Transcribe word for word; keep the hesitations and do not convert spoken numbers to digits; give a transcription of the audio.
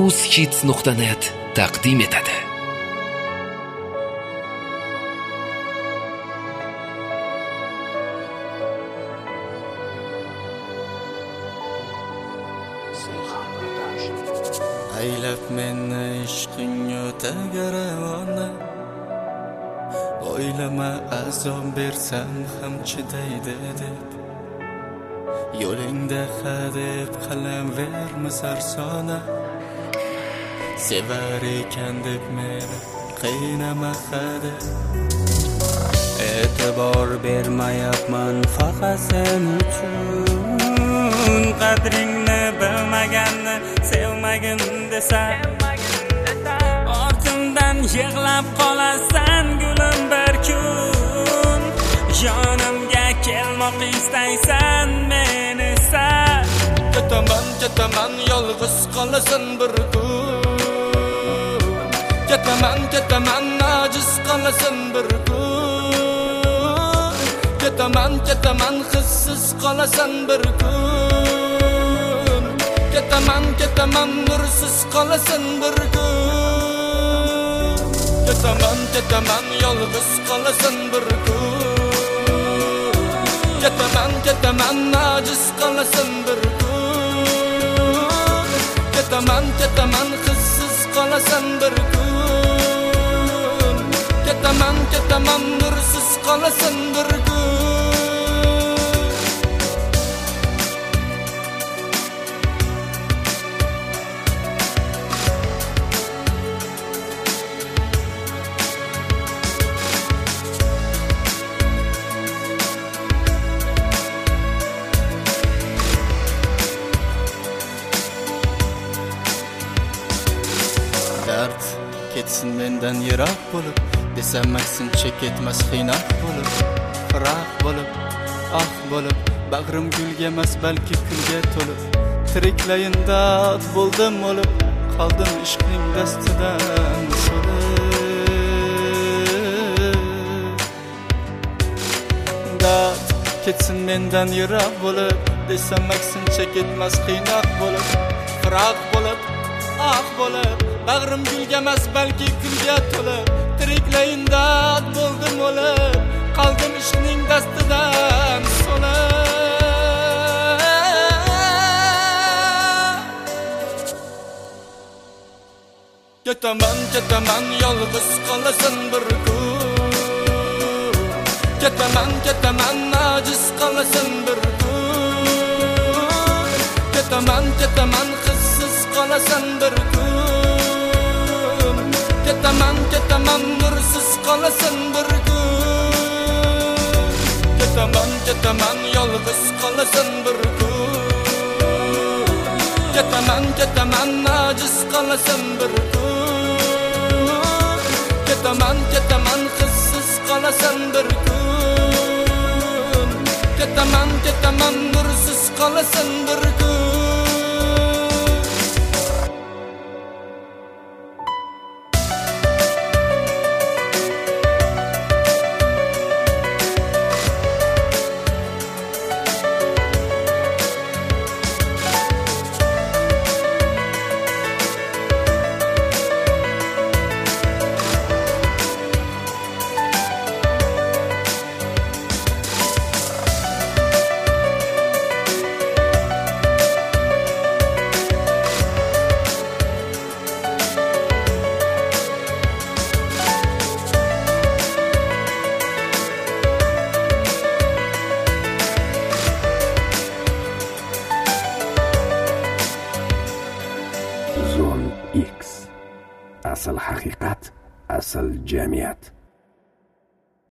uzhits nuqta net taqdim etadi. Aylab meni ishqing o'tagarona, o'ylama azob bersam ham chidaydi deb. Yo'lingda hadeb qalam verma sarsona, sevar ekan deb meni qiynama hadeb. E'tibor bermayapman faqat sen uchun, qadringni bilmaganni sevmagin desam, ortimdan yig'lab qolasan gulim bir kun. Yonimga kelmoq istaysan meni esa, ketaman ketaman yolg'iz qolasan bir kun. Ketaman ketaman ojiz qolasan bir kun. Ketaman ketaman hissiz qolasan bir kun. Ketaman ketaman nursiz qolasan bir kun. Ketaman ketaman yolg'iz qolasan bir kun. Ketaman ketaman ojiz qolasan bir kun. Ketaman ketaman hissiz qolasan bir kun. Ketaman ketaman nursiz qolasan bir kun. Dard ketsin mendan yiroq bo'lib, desam aksincha ketmas qiynaq bo'lib. Firoq bo'lib, ah bo'lib, bag'rim gulga emas balki kulga to'lib. Tiriklayin dod bo'ldim o'lib, qoldim ishqning dastidan so'lib. Dard ketsin mendan yiroq bo'lib, desam aksincha ketmas qiynaq bo'lib. Firoq bo'lib, ah bo'lib, bag'rim gulga emas balki kulga to'lib. Tiriklayin dod bo'ldim o'lib, qoldim ishqning dastidan so'lib. Ketaman ketaman yolg'iz qolasan bir kun. Ketaman ketaman ojiz qolasan bir kun. Ketaman ketaman hissiz qolasan bir kun. Ketaman ketaman nursiz qolasan bir kun. Ketaman ketaman yolg'iz qolasan bir kun. Ketaman ketaman ojiz qolasan bir kun. Ketaman ketaman hissiz qolasan bir kun. Ketaman ketaman nursiz qolasan bir kun. Zone X. Asl haqiqat, asl jamiyat.